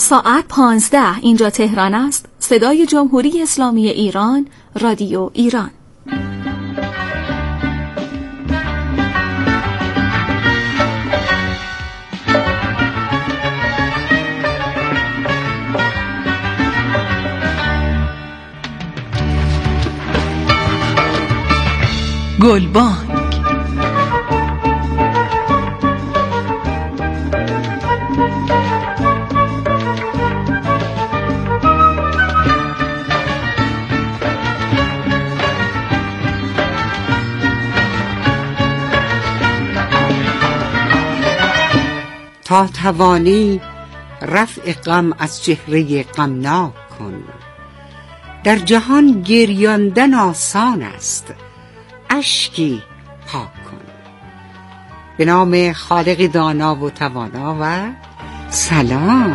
ساعت 15 اینجا تهران است. صدای جمهوری اسلامی ایران، رادیو ایران. گلبانگ. تا توانی رفع غم از چهره غمناک کن. در جهان گریاندن آسان است، اشکی پاک کن. به نام خالق دانا و توانا و سلام.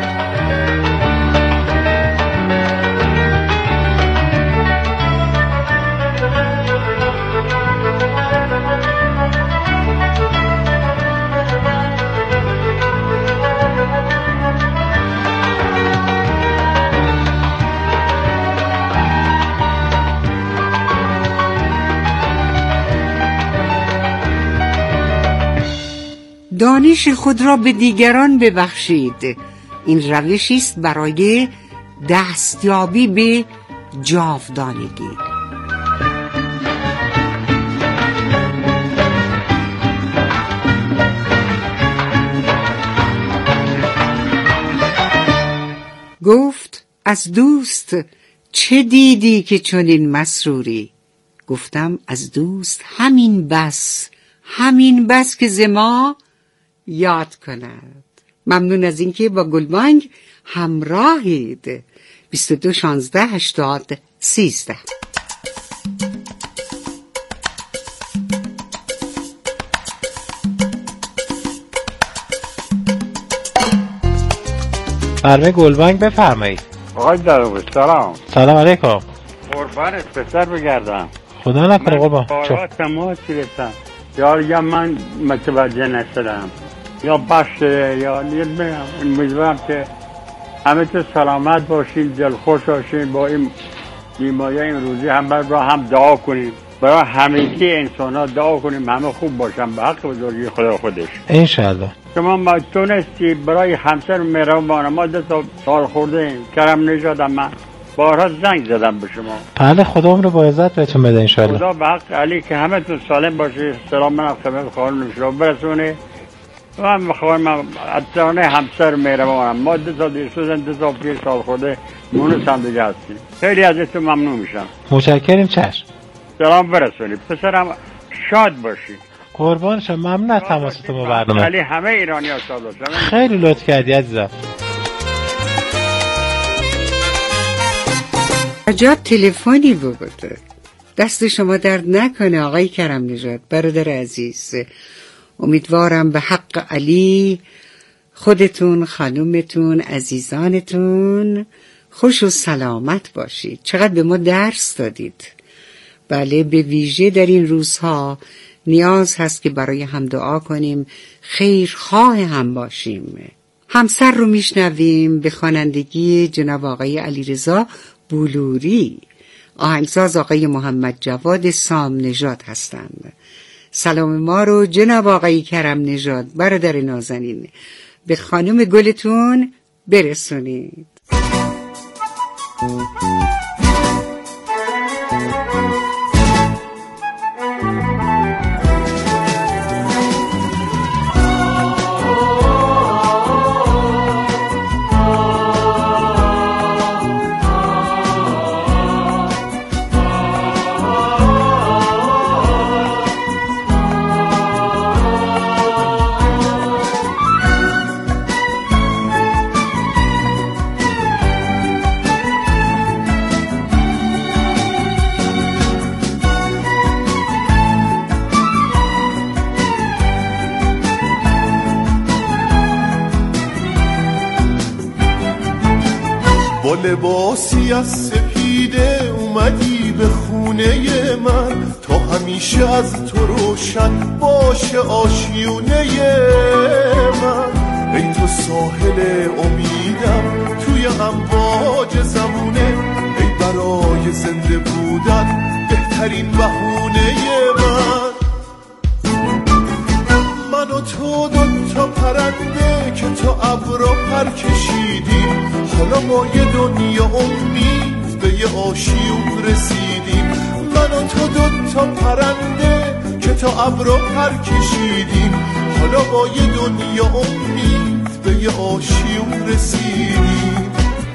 دانش خود را به دیگران ببخشید. این روشی است برای دستیابی به جاودانگی. گفت از دوست چه دیدی که چنین مسروری؟ گفتم از دوست همین بس که ز ما یاد کند. ممنون از اینکه با گلبانگ همراهید. 22 16 80 13. برنامه گلبانگ بفرمایید. آقای درویش سلام. سلام علیکم. قربانت پسر بگردم. خدا نکنه قربان. من تماس گرفتم یا من متوجه نشدم یا باشه یا نمیدونم. امیدوارم که همه تو سلامت باشین، دلخوش باشین. با این بیماری این روزی هم دعا کنیم، برای همگی انسان ها دعا کنیم همه خوب باشن به حق بزرگی خدا خودش انشالله. شما تونستی برای همسر مهربان ما 2 سال خورده کرم نژاد من بارها زنگ زدم به شما. بله خدا عمر با عزت بهتون بده انشالله. خدا به حق علی که همه تون سالم باشی. سلام من خدمت خانم شما برسونه. من میخوام اتانه همسر مهربانم ما 2 سال دیر شدن 2 سال 5 سال خورده مونس هم دیگه هستیم. خیلی ازتون ممنون میشم. متشکریم. چشم. سلام برسونید. پسرم شاد باشی. قربان شما. ممنون از تماستون با برنامه. علی همه ایرانی ها شاد باشن. خیلی لطف کردی عزیزم. عجب تلفنی بود. دست شما درد نکنه آقای کرم نژاد برادر عزیز. امیدوارم به حق علی خودتون، خانومتون، عزیزانتون خوش و سلامت باشید. چقدر به ما درس دادید. بله به ویژه در این روزها نیاز هست که برای هم دعا کنیم، خیرخواه هم باشیم. همسر رو میشنویم به خوانندگی جناب آقای علیرضا بلوری. آهنگساز آقای محمد جواد سام نژاد هستند. سلام ما رو جناب آقای کرم نژاد برادر نازنین به خانم گلتون برسونید. با لباسی از سپیده اومدی به خونه من، تا همیشه از تو روشن باشه آشیونه من. ای تو ساحل امیدم توی امواج زمونه، ای برای زنده بودن بهترین بهونه من و تو دوتا پرنده که تو ابرا پر کشیدیم، حالا با یه دنیا امید به یه آشیون رسیدیم. من و تو دوتا پرنده که تو ابرا پر کشیدیم، حالا با یه دنیا امید به یه آشیون رسیدیم.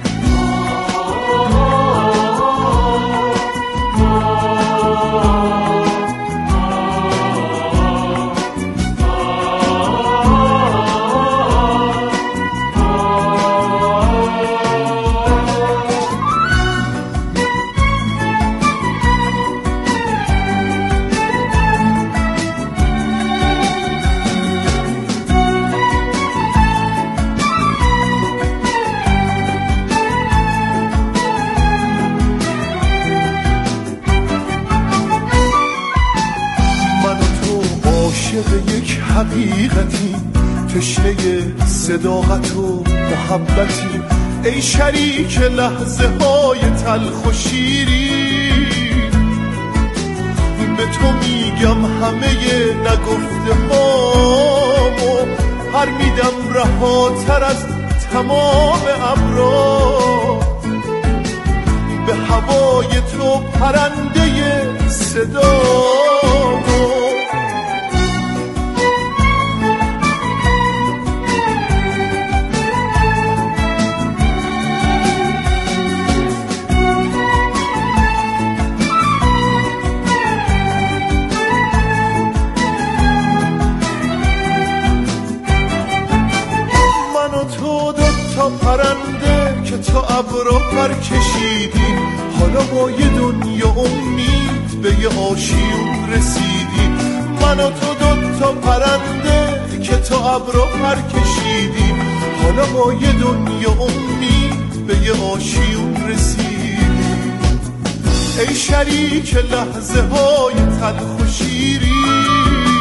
حقیقتی تشنه صداقت و محبتی، ای شریک لحظه های تلخ و شیرین. به تو میگم همه نگفته هامو، هر میدم رهاتر از تمام ابرا، به هوای تو پرنده صدامو. پرنده که تو ابرا پر کشیدیم، حالا با یه دنیا امید به یه آشیون رسیدیم. من و تو دوتا پرنده که تو ابرا پر کشیدیم، حالا با یه دنیا امید به یه آشیون رسیدیم. ای شریک لحظه های تلخ و شیرین،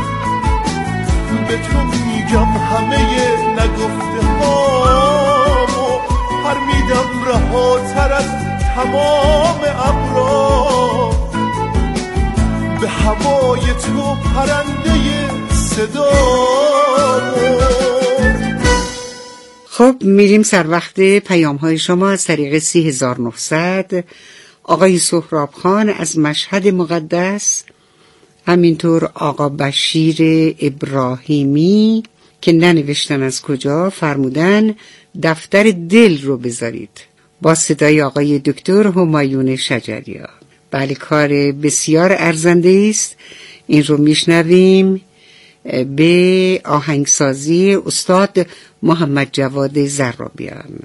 به تو میگم همه نگفته هامو، هر میدم رهاتر از تمام ابرا، به هوای تو پرنده صدامو. خب میریم سر وقت پیام های شما از طریق 3900. آقای سهراب خان از مشهد مقدس، همینطور آقا بشیر ابراهیمی که ننوشتن از کجا، فرمودن دفتر دل رو بذارید، با صدای آقای دکتر همایون شجریان. بله، کار بسیار ارزنده است. این رو میشنویم به آهنگسازی استاد محمد جواد زرابیان.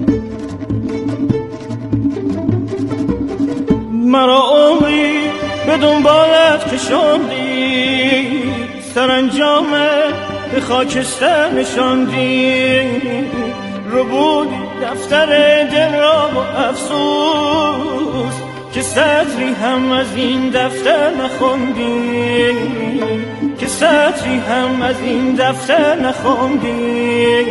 مرا امید به به دنبالت کشاندی، سرانجامه به خاکستر نشاندی، رو بودی دفتر دل را با افسوس که سطری هم از این دفتر نخوندی، که سطری هم از این دفتر نخوندی.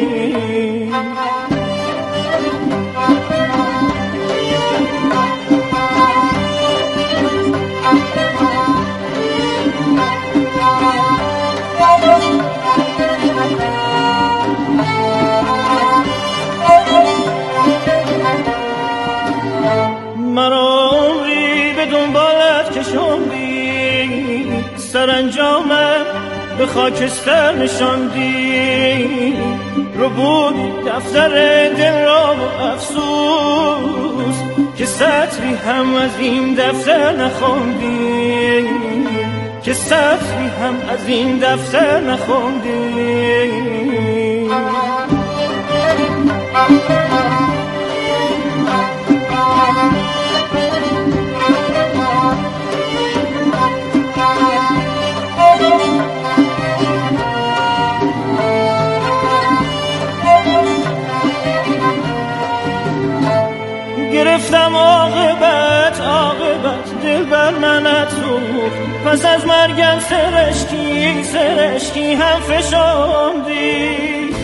مرا عمری به دنبالت کشاندی، سرانجامه به خاکستر نشاندی، رو بودی دفتر دل را با افسوس که سطری هم از این دفتر نخوندی، که سطری هم از این دفتر نخوندی. گرفتم عاقبت دل بر منت سوخت، پس از مرگم سرشکی هم فشاندی.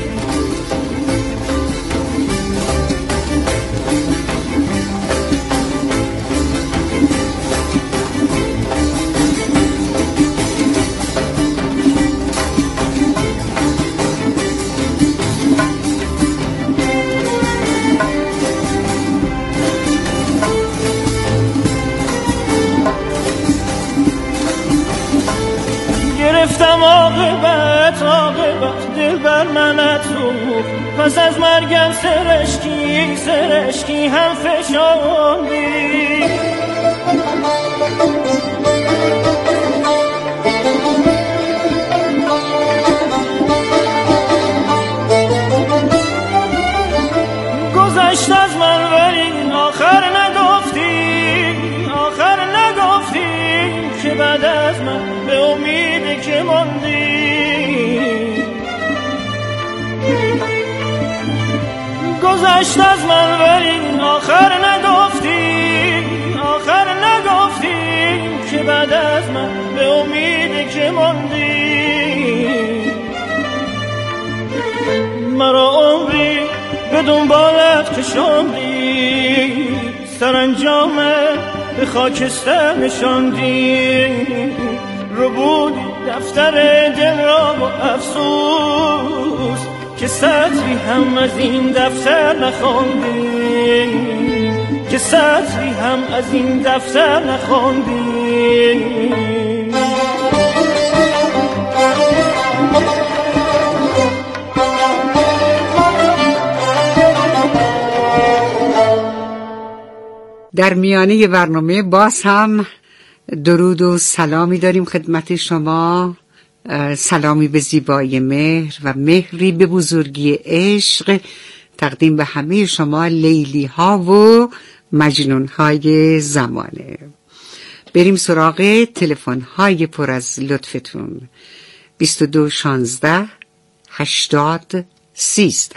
گرفتم عاقبت دل بر منت سوخت، پس از مرگم سرشکی هم فشاندی. گذشت از من ولی آخر نگفتی که بعد از من به امید که ماندی. گذشت از من ولی آخر نگفتی که بعد از من به امید که ماندی. مرا عمری به دنبالت کشاندی، سرانجامه به خاکستر نشاندی، رو بودی دفتر دل را با افسوس که سطری هم از این دفتر نخوندی، که سطری هم از این دفتر نخوندی. در میانه برنامه باز هم درود و سلامی داریم خدمت شما، سلامی به زیبایی مهر و مهری به بزرگی عشق تقدیم به همه شما لیلی ها و مجنون های زمانه. بریم سراغ تلفن های پر از لطفتون. 22 16 80 13.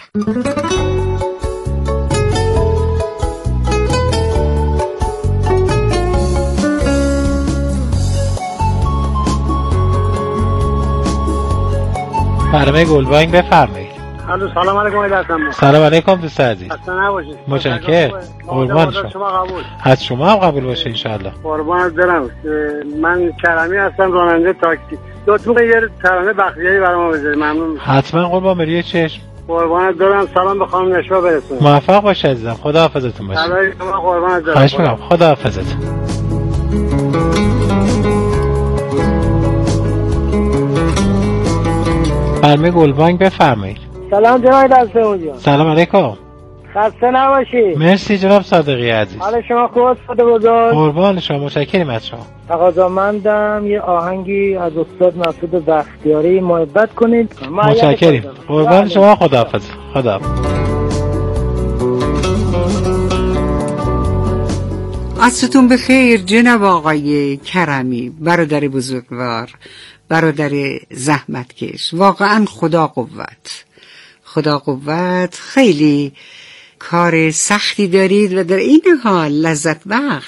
برنامه گلبانگ بفرمایید. سلام علیکم علیکم. سلام علیکم دوست عزیز. خسته نباشید. متشکرم. قربان شما. از شما هم قبول باشه ان شاء الله. قربانت برم. من کرمی هستم، راننده تاکسی. لطفاً یه ترانه بختیاری برام بذارید. ممنون. حتما قربان مریه چشم. قربانت برم. سلام به خانم نشوا برسون. موفق باش عزیزم. خدا حافظتون باشه. برای شما قربانت برم. خواهش می‌کنم. خدا حافظت. برنامه گلبانگ بفرمایید. سلام جناب دستمون. سلام علیکم. خسته نباشید. مرسی جناب صادقی عزیز. حال شما خوب خدا بزرگ. قربان شما، متشکرم از شما. تقاضامندم یه آهنگی از استاد مسعود بختیاری محبت کنید. متشکرم. قربان شما، خداحافظ. خدا. عصرتون بخیر جناب آقای کرمی، برادر بزرگوار، برادر زحمتکش. واقعا خدا قوت. خیلی کار سختی دارید و در این حال لذت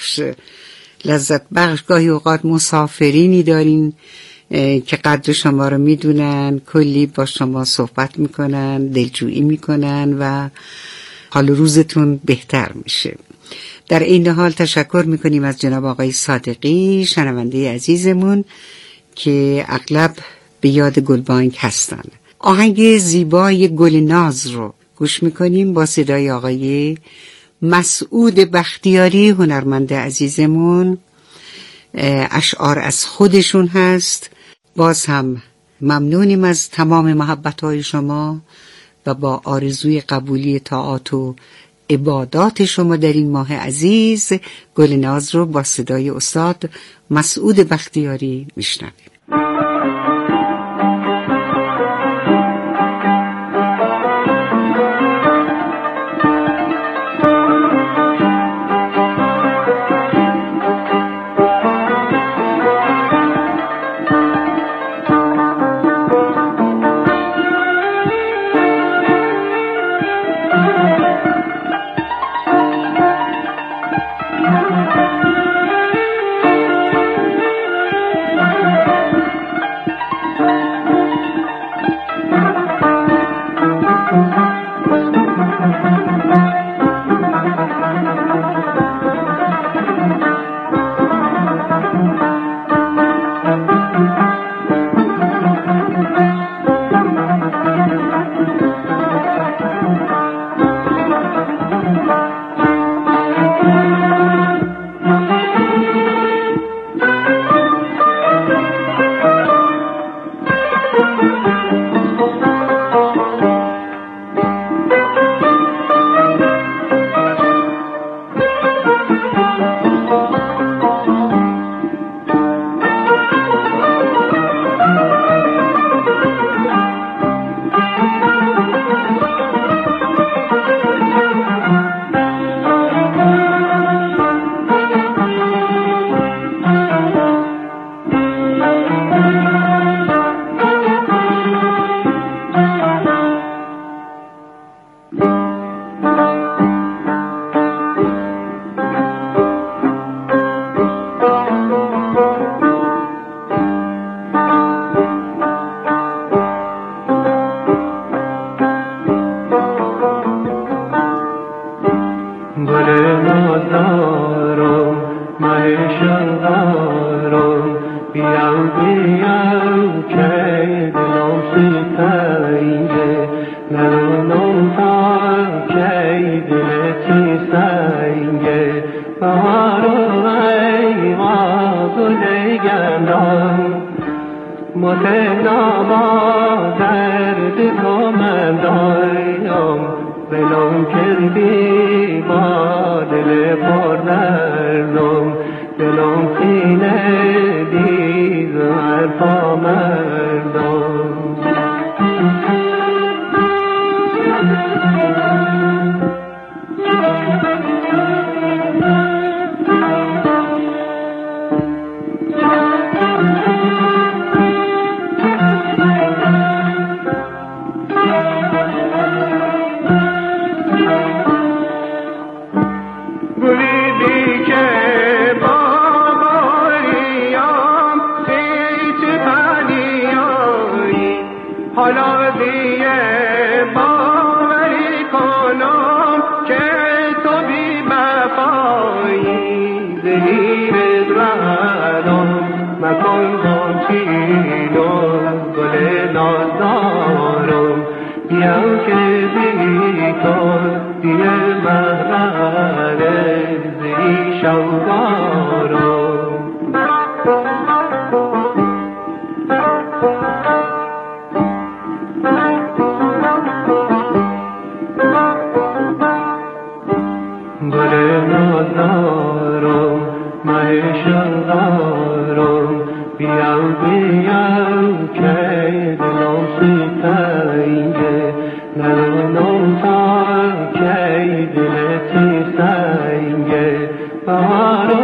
بخش. گاهی اوقات مسافرینی دارین که قدر شما رو میدونن، کلی با شما صحبت میکنن، دلجویی میکنن و حال روزتون بهتر میشه. در این حال تشکر میکنیم از جناب آقای صادقی، شنونده عزیزمون که اغلب به یاد گلبانک هستن. آهنگ زیبای گلناز رو گوش میکنیم با صدای آقای مسعود بختیاری، هنرمند عزیزمون. اشعار از خودشون هست. باز هم ممنونیم از تمام محبت‌های شما و با آرزوی قبولی طاعات و عبادات شما در این ماه عزیز، گلناز رو با صدای استاد مسعود بختیاری میشنویم. Bye.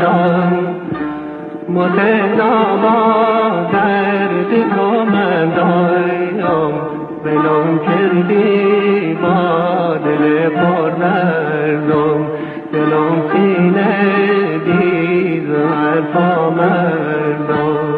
مندان متنابا درد تو مندان بلون کردی با دل پر دردم دلم خینه دید و حرفا مردم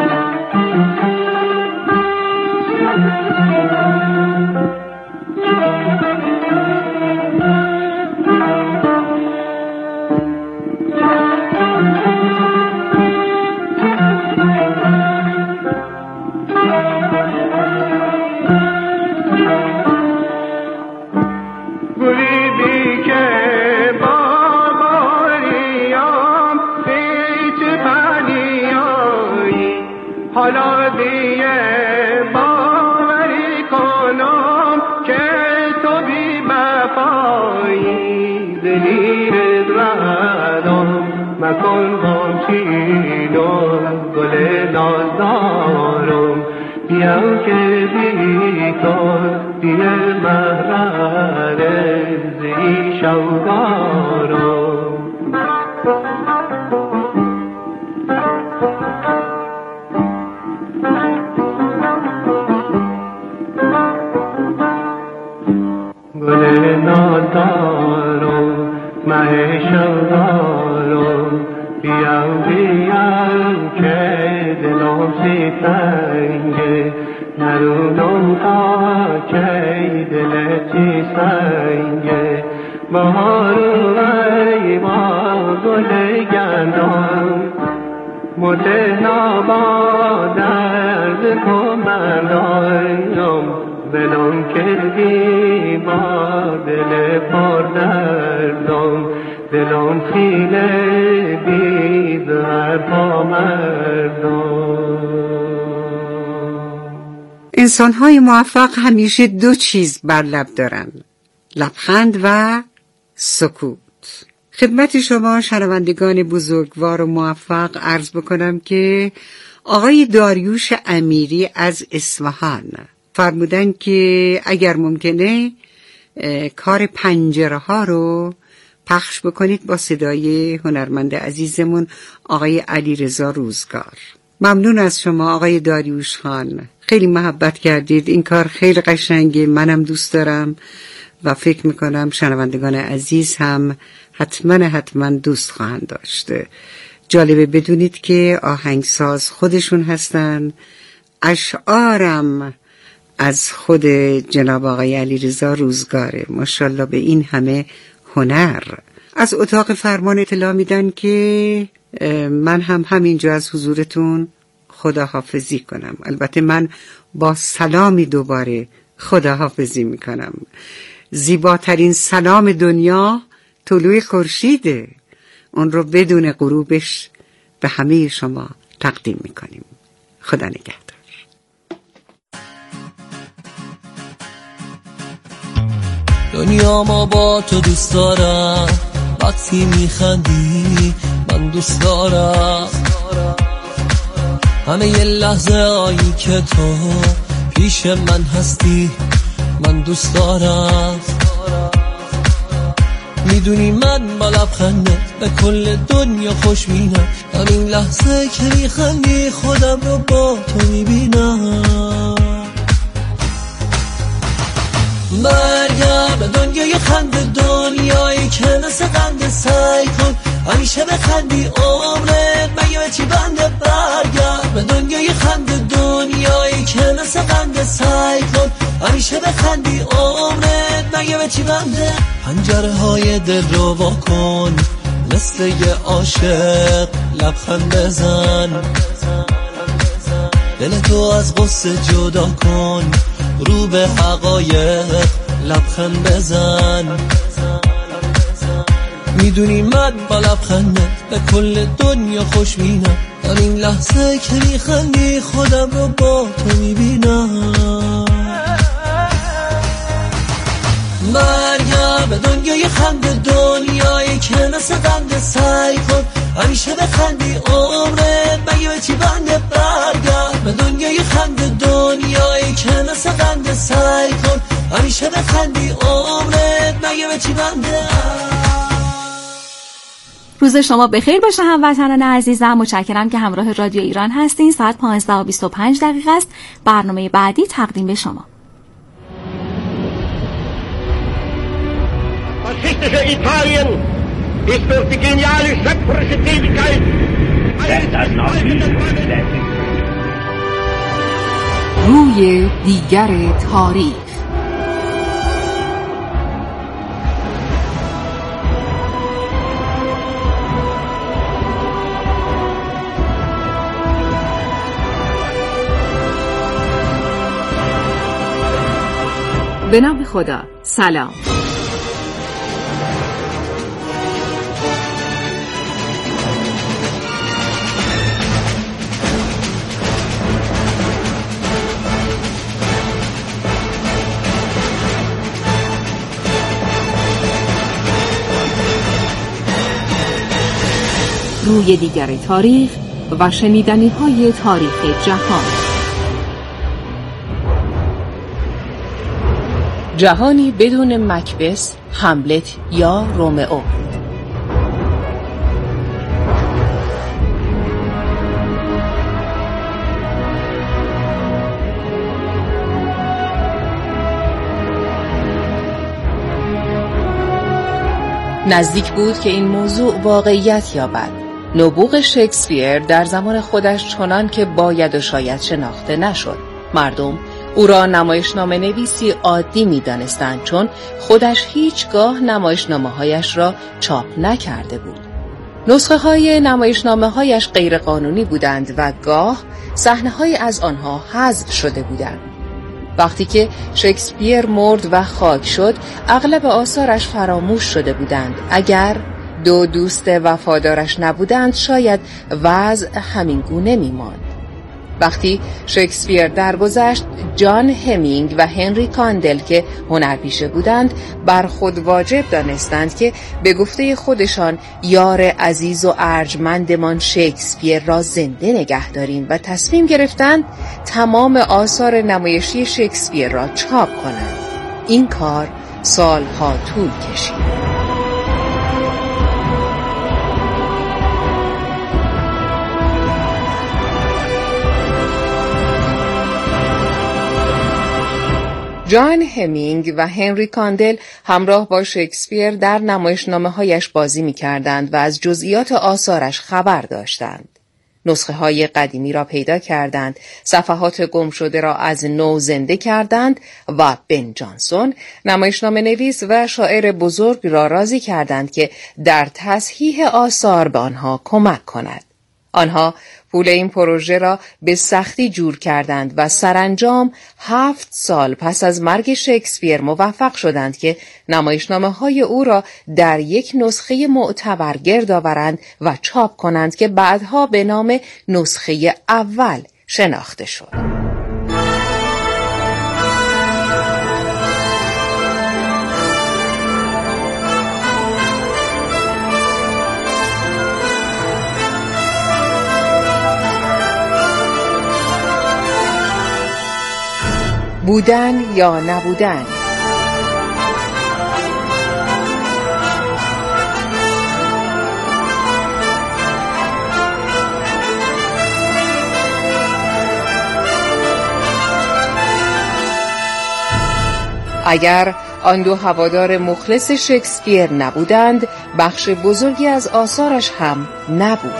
حالا دیگه باوری کنم که تو بی وفایی دلیر ردم مکن غمچینم گل نازدارم بیام که بی تو دیگه محرر زی شودارم گل نازدارم مه شودارم بیام که دلم سی تنگه نرونم تا که دلت چی سنگه بهارو ای با گل گندم متنابا درد کمندایم بلون کردی با دل پر دردم دلم خیله دید حرفا مردم. انسان‌های موفق همیشه دو چیز بر لب دارن، لبخند و سکوت. خدمت شما شنوندگان بزرگوار و موفق عرض بکنم که آقای داریوش امیری از اصفهان فرمودن که اگر ممکنه کار پنجره ها رو پخش بکنید با صدای هنرمند عزیزمون آقای علیرضا روزگار. ممنون از شما آقای داریوش خان، خیلی محبت کردید، این کار خیلی قشنگه، منم دوست دارم و فکر میکنم شنوندگان عزیز هم حتما دوست خواهند داشت. جالبه بدونید که آهنگساز خودشون هستن، اشعارم از خود جناب آقای علیرضا روزگاره. ماشاءالله به این همه هنر. از اتاق فرمان اطلاع میدن که من هم همینجا از حضورتون خداحافظی کنم. البته من با سلامی دوباره خداحافظی میکنم. زیباترین سلام دنیا طلوع خورشیده، اون رو بدون غروبش به همه شما تقدیم میکنیم. خدا نگهدار. دنیا ما با تو دوست دارم، وقتی میخندی من دوست دارم، همه یه لحظه هایی که تو پیش من هستی من دوست دارم. میدونی من با لبخندت به کل دنیا خوشبینم، همین لحظه که میخندی خودم رو با تو میبینم. برگرد به دنیای خنده، دنیایی که مثل قنده، سعی کن همیشه بخندی عمرت مگه چی بنده. برگرد به دنیای خنده، دنیایی که مثل قنده، سعی کن همیشه بخندی عمرت مگه چی بنده. پنجره های دل رو وا کن، مثل یه عاشق لبخند بزن، دل تو از غصه جدا کن، رو به حقایق لبخند بزن. میدونی من با لبخندت به کل دنیا خوشبینم، همین لحظه که میخندی خودم رو با تو میبینم. برگرد به دنیای خنده، دنیایی که مثل قنده، سعی کن همیشه بخندی عمرت مگه چی بنده. برگرد به دنیای خنده، دنیایی که مثل قنده، سعی کن همیشه بخندی عمرت مگه چی بنده. روز شما بخیر باشه هموطنان عزیزم. متشکرم که همراه رادیو ایران هستین. ساعت 15:25 است. برنامه بعدی تقدیم به شما. Faschistische Italien ist durch die geniale schöpferische Tätigkeit روی دیگر تاریخ. به نام خدا. سلام. روی دیگر تاریخ و شنیدنی‌های تاریخ جهان. جهانی بدون مکبث، هملت یا رومئو. نزدیک بود که این موضوع واقعیت یابد. نبوغ شکسپیر در زمان خودش چنان که باید و شاید شناخته نشد. مردم او را نمایشنامه نویسی عادی می دانستند، چون خودش هیچگاه نمایشنامه‌هایش را چاپ نکرده بود. نسخه های نمایشنامه هایش غیر قانونی بودند و گاه صحنه های از آنها حذف شده بودند. وقتی که شکسپیر مرد و خاک شد، اغلب آثارش فراموش شده بودند. اگر دو دوست وفادارش نبودند، شاید وضع همین گونه می‌ماند. وقتی شکسپیر درگذشت، جان همینگ و هنری کاندل که هنرپیشه بودند، بر خود واجب دانستند که به گفته خودشان یار عزیز و ارجمندمان شکسپیر را زنده نگه داریم و تصمیم گرفتند تمام آثار نمایشی شکسپیر را چاپ کنند. این کار سالها طول کشید. جان همینگ و هنری کاندل همراه با شکسپیر در نمایشنامه‌هایش بازی می‌کردند و از جزئیات آثارش خبر داشتند. نسخه‌های قدیمی را پیدا کردند، صفحات گم شده را از نو زنده کردند و بن جانسون، نمایشنامه نویس و شاعر بزرگ را راضی کردند که در تصحیح آثار به آنها کمک کند. آنها پول این پروژه را به سختی جور کردند و سرانجام 7 سال پس از مرگ شکسپیر موفق شدند که نمایشنامه‌های او را در یک نسخه معتبر گرد آورند و چاپ کنند که بعدها به نام نسخه اول شناخته شد. بودن یا نبودن. اگر آن دو هوادار مخلص شکسپیر نبودند، بخش بزرگی از آثارش هم نبود.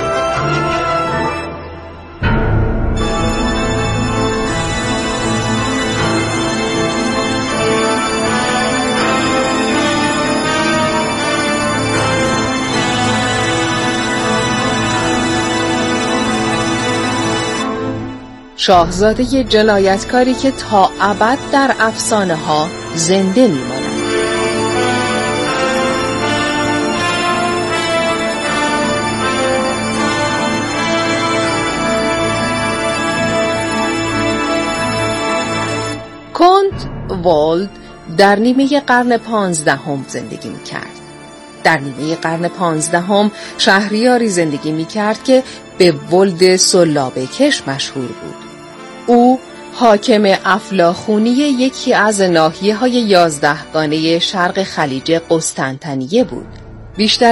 شاهزاده جنایتکاری که تا ابد در افسانه ها زنده می‌ماند. کنت والد در نیمه قرن 15 زندگی می‌کرد. در نیمه قرن 15 شهریاری زندگی می‌کرد که به ولد سلابکش مشهور بود. او حاکم افلاخونی یکی از ناحیه‌های 11گانه شرق خلیج قسطنطنیه بود. بیشتر